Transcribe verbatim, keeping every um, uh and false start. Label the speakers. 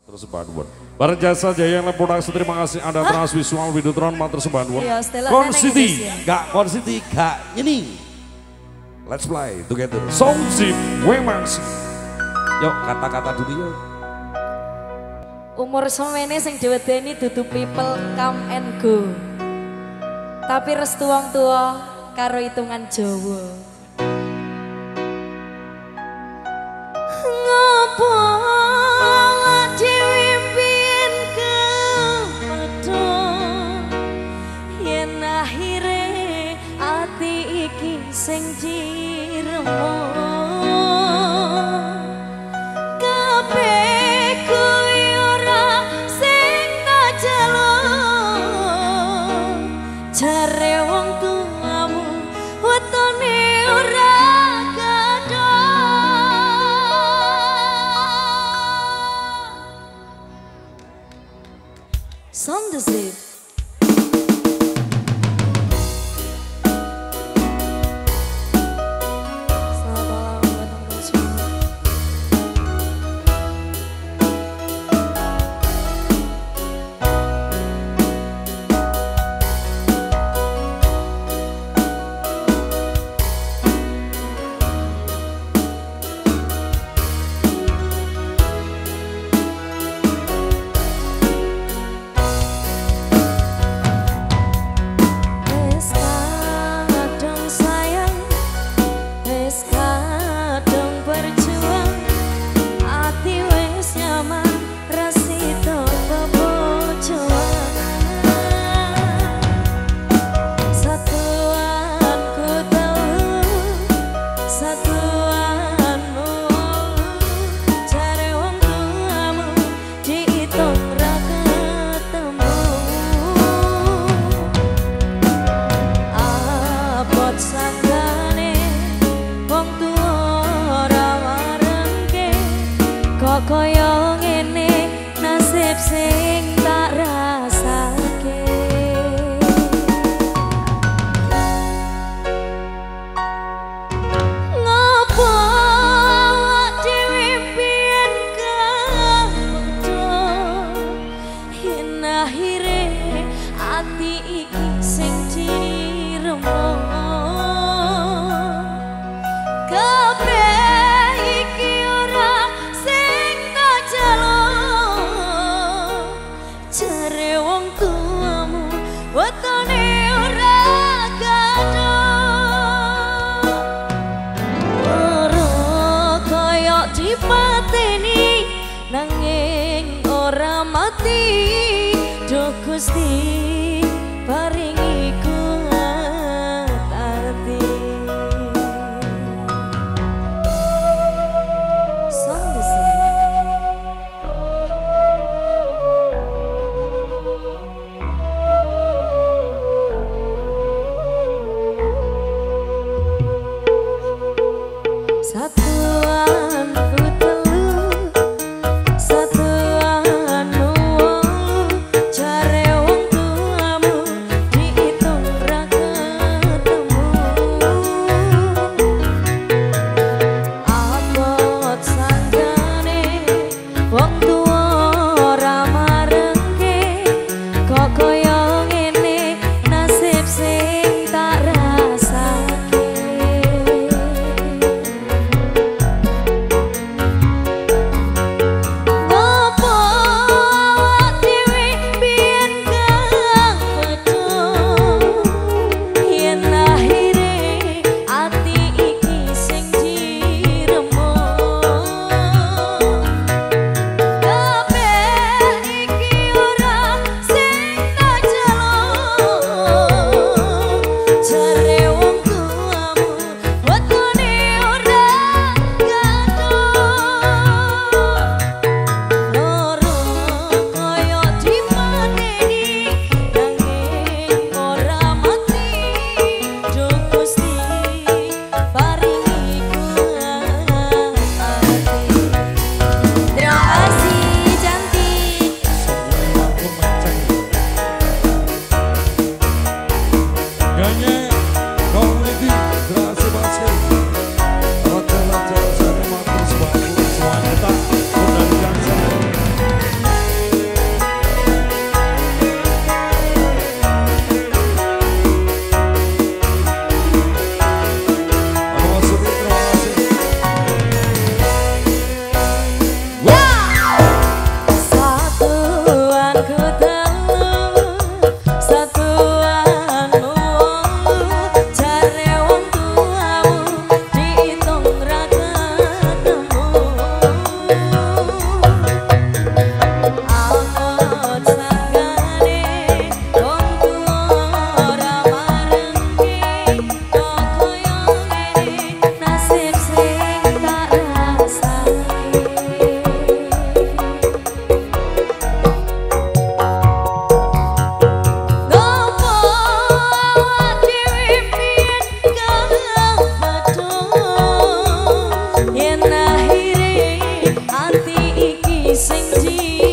Speaker 1: Terus Bandung. Bareng Jasa Jaya yang Produksi, terima kasih Anda Trans Visual Videotron Mater Sebandung. Kon City, gak Kon City, gak ini. Let's play together. Song Zip Wemax. Yuk kata-kata dulu yuk.
Speaker 2: Umur semene sing diwedeni dudu people come and go. Tapi restu wong tua karo hitungan Jawa. Ngopo dhewe mbiyen kepedhot yen akhire ati iki sing diremo. Jare wong tuamu wetone ora gadah. Som de Zip. Kaya ngene nasib sing tak rasake. Ngopo dhewe mbiyen kepedhot yen akhire ati iki sing diremo. Jare wong tuamu wetone ora gadah. Ora kaya dipateni nanging ora mati. Duh Gusti paringi kuat ati. Song de Zip. Satuan putelu, satuan nuwun, jare wong tuamu di Siti